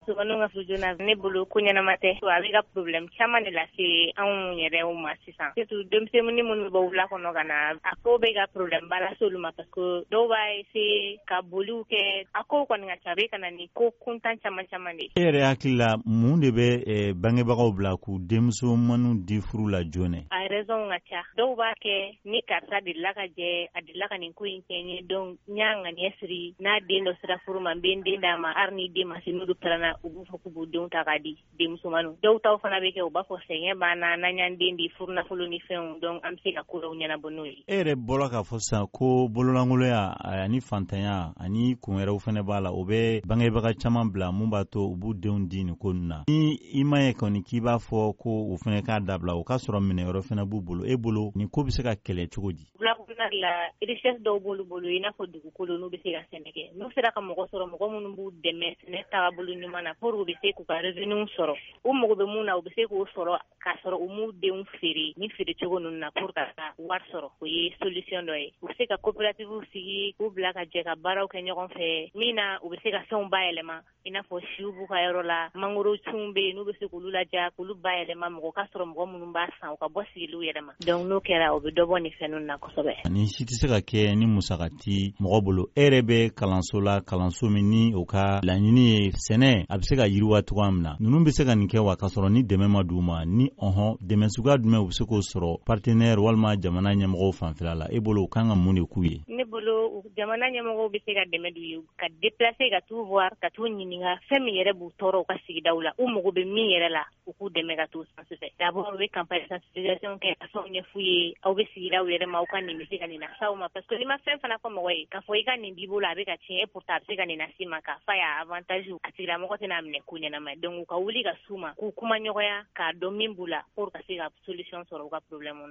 Sokɔnɔ ka fujuna ne bolo ko ɲɛnama tɛ a bɛ ka problème caman de lase anw yɛrɛw ma sisan surtout denmisɛnnin minnu bɛ wula kɔnɔ ka na a ko bɛ ka problème ba lase olu ma parce que dɔw b'a essayer ka boliw kɛ a ko kɔni ka ca a bɛ ka na ni ko kuntan caman de. E yɛrɛ hakili la mun de bɛ bangebagaw bila k'u denmusomaninw di furu la joona? A raison ka ca dɔw b'a kɛ ni karisa delila ka jɛ a delila ka nin ko in kɛ n ye donc n y'a ŋaniya siri n'a den dɔ sera furu ma n bɛ n den d'a ma hali ni den ma se n'olu pɛrɛnna u b'u fɔ k'u b'u denw ta k'a di denmusomaninw dɔw taw fana bɛ kɛ u b'a fɔ sɛgɛn b'an na n'an y'an den di furu nafolo ni fɛnw donc an bɛ se ka ko dɔw ɲɛnabɔ n'o ye. E yɛrɛ bɔra k'a fɔ sisan ko bololankolonya ani fantanya ani kun wɛrɛw fana b'a la o bɛ bangebaga caman bila mun b'a to u b'u denw di nin ko ninnu na ni i ma ye kɔni k'i b'a fɔ ko u fana k'a dabila o k'a sɔrɔ minɛyɔrɔ fana b'u bolo e bolo nin ko bɛ se ka kɛlɛ cogo di? La richesse dɔw b'olu bolo i n'a fɔ dugukolo n'u bɛ se ka sɛnɛ kɛ n'u sera ka mɔgɔ sɔrɔ mɔgɔ minnu b'u dɛmɛ sɛnɛ taabolo ɲuman na pour u bɛ se k'u ka revenu sɔrɔ u mago bɛ mun na u bɛ se k'o sɔrɔ k'a sɔrɔ u m'u denw feere ni feere cogo ninnu na pour ka wari sɔrɔ o ye solution dɔ ye u bɛ se ka coopérative sigi k'u bila ka jɛ ka baaraw kɛ ɲɔgɔn fɛ min na u bɛ se ka fɛnw bayɛlɛma i n'a fɔ siw b'u ka yɔrɔ la mangoro cun bɛ yen n'u bɛ se k'olu laja k'olu bayɛlɛma mɔgɔ ka sɔrɔ mɔgɔ minnu b'a san u ka bɔ sigiliw yɛrɛ ma donc n'o kɛra o bɛ dɔ bɔ nin fɛn ninnu na kosɛbɛ. Ni si tɛ se ka kɛ ni musaka ti mɔgɔ bolo e yɛrɛ bɛ kalanso la kalanso min ni o ka laɲini ye sɛnɛ a bɛ se ka yiriwa cogoya min na ninnu bɛ se ka nin kɛ wa ka sɔrɔ ni dɛmɛ ma d'u ma ni dɛmɛ suguya jumɛn u bɛ se k'o sɔrɔ partenaire walima jamana ɲɛmɔgɔw fanfɛla la e bolo u kan ka mun de k'u ye? Ne bolo jamana ɲɛmɔgɔw bɛ se ka dɛmɛ d'u ye ka déplacer ka t'u voir ka t'u ɲininka fɛn min yɛrɛ b'u tɔɔrɔ u ka sigidaw la u mago bɛ min yɛrɛ la u k'u dɛmɛ ka t'u sens fɛ d'abord u bɛ campagne sensibilisation kɛ ka fɛnw ɲɛf'u ye aw bɛ sigidaw yɛrɛ ma aw ka nin bɛ se ka nin lase aw ma parce que n'i ma fɛn fana fɔ mɔgɔ ye k'a fɔ i ka nin b'i bolo a bɛ ka tiɲɛ et pourtant a bɛ se ka nin lase ma k'a f'a y'a avantage a tigilamɔgɔ tɛna minɛ ko ɲɛnama donc u ka wuli ka s'u ma k'u kuma ɲɔgɔnya k'a dɔn min b'u la pour ka se ka solution sɔrɔ u ka problème na.